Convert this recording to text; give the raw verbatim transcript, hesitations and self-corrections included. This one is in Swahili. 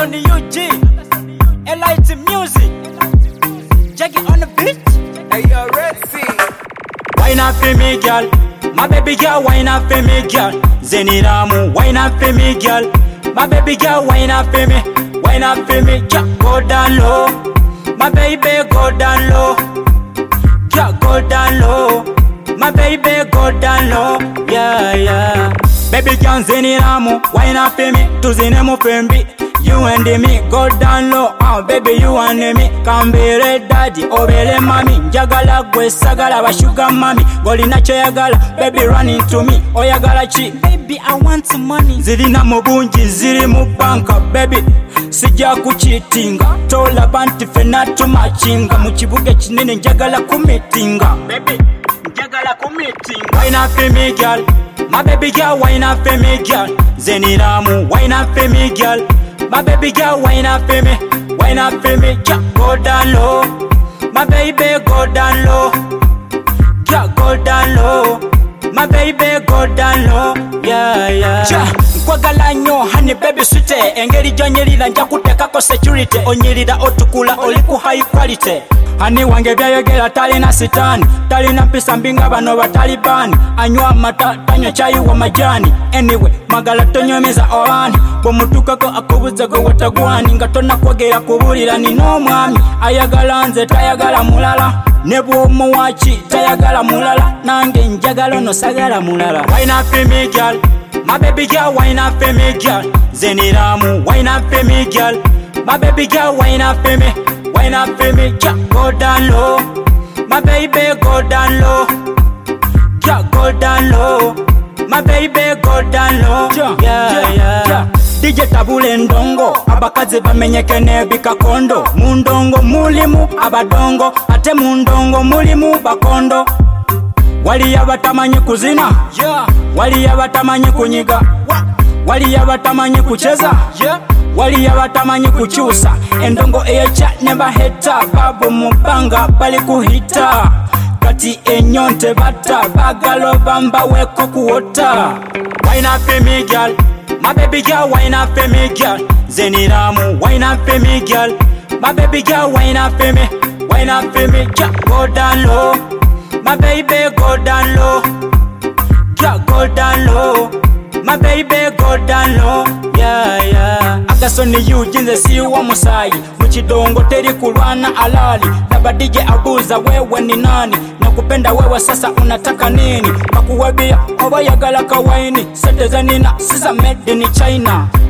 Anderson U G, Elite Music, Jackie on the beat. Hey, you ready? Wine up for me, girl. My baby girl, wine up for me, girl. Zeniramu, wine up for me, girl. My baby girl, wine up for me, wine up for me, girl. Go down low, my baby, go down low, girl, go down low. My baby, go down low, yeah, yeah. Baby girl, Zeniramu, wine up for me, tuzinemu fembi. You and me, go down low, oh baby you and me. Kambere daddy, obele mami. Njagala gwe sagala, wa sugar mami. Goli na choyagala, baby run into me. Oyagala chi, baby I want some money. Zilina mubunji, zili mubanka, baby sija kuchitinga. Tola banti fenatu machinga. Muchibuge chinene njagala kumitinga, baby njagala kumitinga. Wine up for me girl, my baby girl, wine up for me girl. Zeniramu, wine up for me girl. My baby girl, wine up for me, wine up for me, yeah, go down low. My baby, go down low, yeah, go down low. My baby, go down low, yeah, yeah. Ja, nkwagala nyo, honey baby sweet. Engeri jonyelila nja kutekako security. Onyelila otukula, oliku high quality. Hani wange byayogera talina sitani, talina mpisa mbinga bano ba Taliban. Anywa mata tanyo chai wa majani. Anyway magala tonyomeza obani, bomutukako akubuza go watagwani. Nga tonna kwogera kubulira nino mwami, ayagala nze tayagala mulala. Nebo muwachi tayagala mulala, nange njagala no sagala mulala. Wine up for me girl, my baby girl, wine up for me girl. Zeniramu, wine up for me girl. My baby girl, wine up for me, wine up for me, yeah, go down low. My baby, go down low, yeah, go down low. My baby, go down low, yeah, yeah, yeah, yeah. D J tabule ndongo, abakaze bamenyeke nebika kondo. Mundongo mulimu abadongo, ate mundongo mulimu bakondo. Wali yabatamanyi kuzina, yeah. Wali yabatamanyi kunyiga, wali yabatamanyi kucheza, yeah. Wali yabatamanyi kuchusa. Endongo eyecha neba heta, babu mubanga bali kuhita. Kati enyonte bata, bagalo bamba weko kuota. Wine up for me girl, my baby girl, wine up for me girl. Zeniramu, wine up for me girl. My baby girl, wine up for me, wine up for me, yeah, go down low. My baby, go down low, yeah, go down low. My baby, go down low, yeah, yeah. Anderson U G nze si wa musayi, mukidongo teri kulwana alali. Naba D J abuza wewe ni nani, nakupenda wewe sasa unataka nini? Bakuwabia oba yagala kawaini, sete zanina siza made in China.